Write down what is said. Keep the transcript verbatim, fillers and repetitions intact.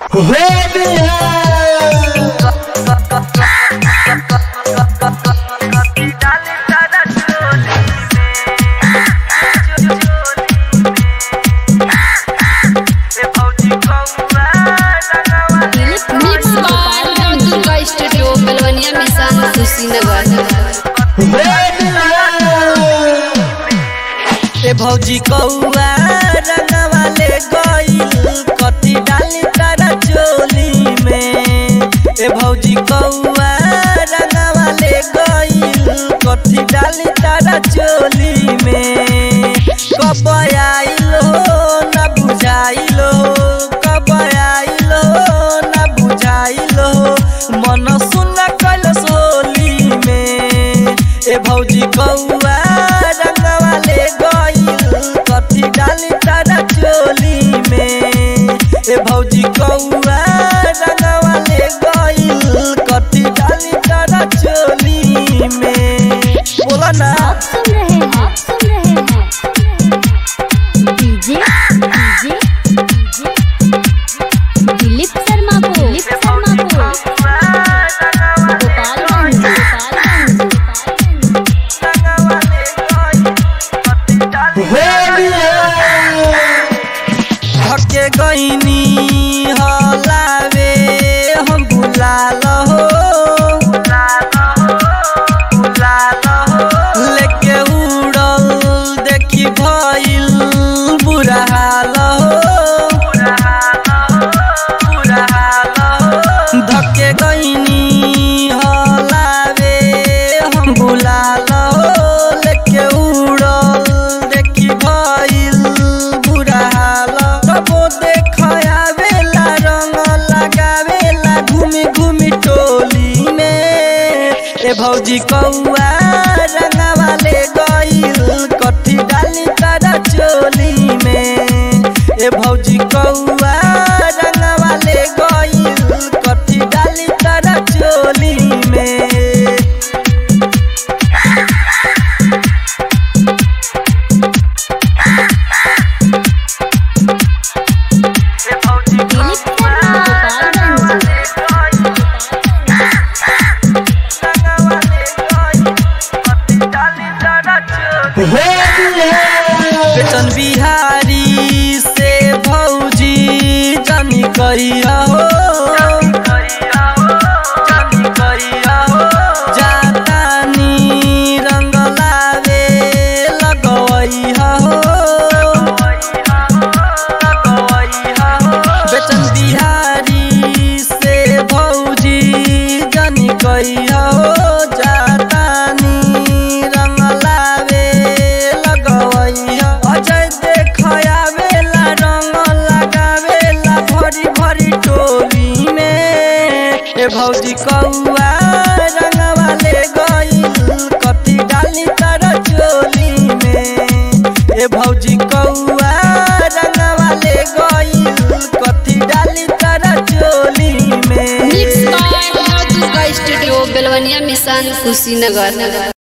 ए भौजी कौआ रंगवा ले गइल कथी डाली तारा चोली में। ए भौजी कौआ रंगवा ले गइल कथी डाली तारा चोली में। कब आइल हो ना बुझाइल हो, कब आइल हो ना बुझाइल हो, मन सुन कल सोली में। ए भौजी कौआ रंगवा ले कथी डाली तारा चोली में। ए भौजी कौआ रंगवा ले गइल कथी डाली तारा चोली में। बोला ना आप सुन रहे हैं, आप सुन रहे हैं डीजे डीजे दिलीप शर्मा को, दिलीप शर्मा को गोपालगंज धके गईनी हलावे हम बुलाल हो, लेके उड़ल देखी भइल बुरा हाल हो। धके गईनी हलावे हम बुलाल हो, लेके उड़ल देखी भइल बुरा हाल। कबो देखया बेला रंग लगावेला घूमी घूमी टोली में। ए भौजी कौआ रंगवा ले गइल कथी डाली तारा चोली में। ए भौजी कौआ रंगवा ले गइल कथी डाली तारा चोली में। दिलीप शर्मा बेचन बिहारी से भौजी जानी करिया हो, जातानी रंग लावे लगवैया हो। बेचन बिहारी से भौजी जानी करिया हो, जातानी रंग लावे लगवैया। अजय देखया बेला रंग लगावेला भरी भरी टोली में। ए भौजी कौआ रंगवा ले गइल कथी डाली तारा चोली में। ए भौजी कौआ रंगवा ले गइल कथी डाली तारा चोली में। Mix by Durga studio Belwaniya mission Kushinagar.